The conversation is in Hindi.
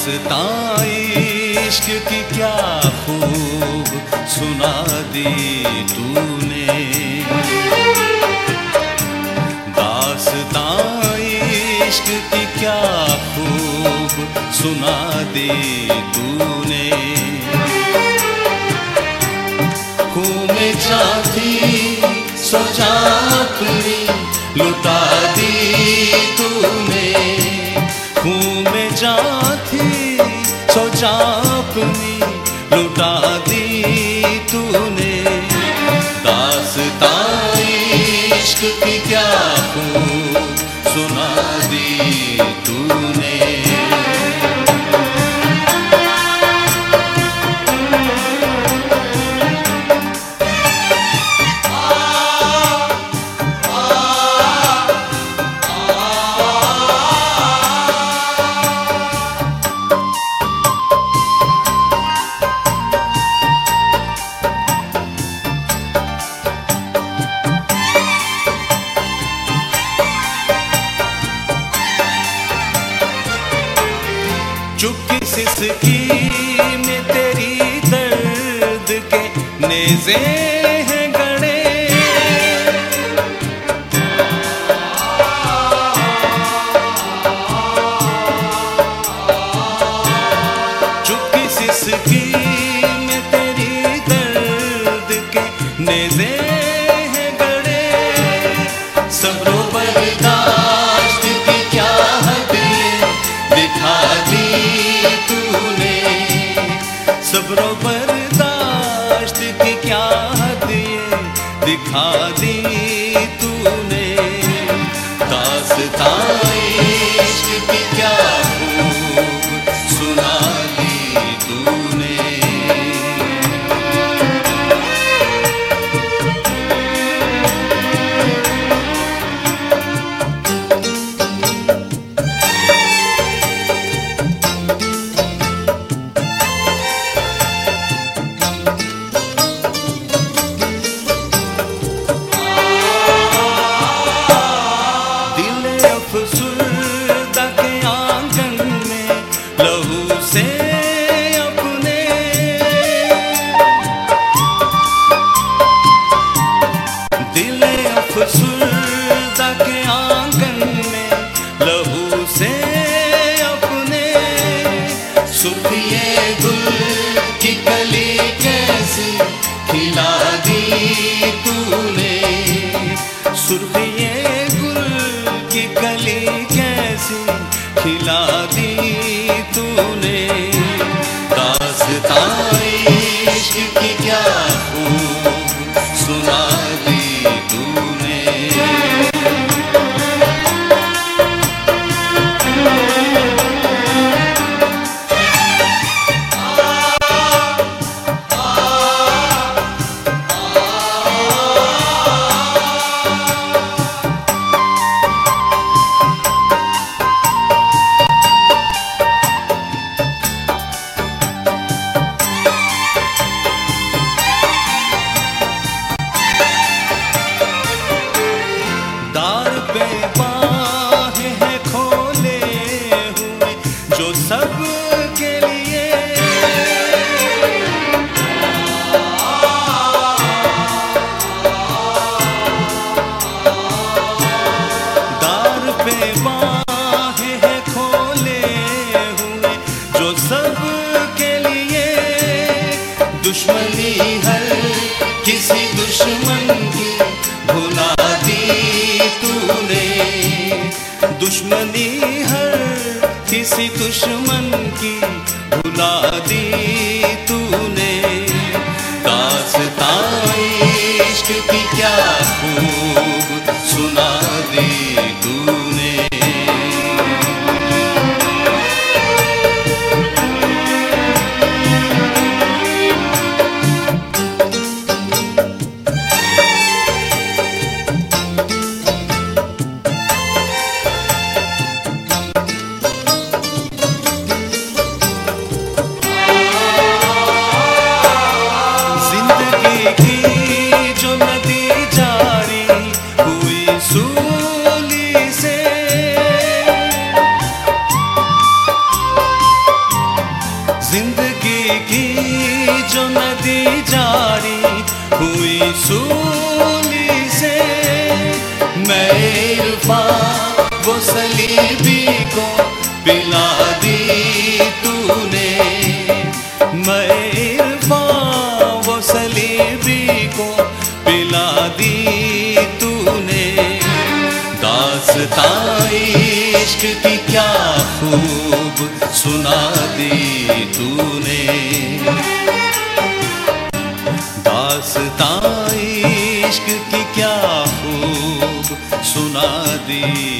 दास्तां इश्क की क्या खूब सुना दी तूने, दास्तां इश्क की क्या खूब सुना दी तूने। खूह में जाती सो जा अपनी लुटा दी तूने, खूह में जाती सो जा अपनी लुटा दी तूने। दास्तां इश्क की क्या खूब सुना दी तूने। चुपकी सिसकी में तेरी दर्द के नेज़े हैं गड़े, चुपकी सिसकी में तेरी दर्द के नेज़े हैं गड़े। सब्रो बर्दाश्त की क्या हद दिखा दी तूने, सब्रो बर्दाश्त की क्या हद दिखा दी तूने। दास्तां इश्क की क्या खूब सुना दी तूने। अफसुर्दा के आंगन में लहू से अपने, दिले अफसुर्दा के आंगन में लहू से अपने। सुर्खिए गुल की कली कैसी खिला दी तूने, सुर्खिए की कली कैसी खिला दी तूने। दास्तां इश्क की क्या खूब सुना दी तूने। दार पे बाहें हैं खोले हुए जो सब के लिए, दार पे बाहें हैं खोले हुए जो सब के लिए। दुश्मनी हर किसी दुश्मन की भुला दी तूने, दुश्मनी हर किसी दुश्मन की भुला दी तूने। दास्तां इश्क की क्या खूब सुना दी तूने। जिंदगी की जो नदी जारी जो नदी जारी हुई सूली से, मैं इरफान वो सलीबी को पिला दी तूने, मैं इरफान वो सलीबी को पिला दी तूने। दास्तां इश्क की क्या खूब सुना दी तूने, दास्तां इश्क की क्या खूब सुना दी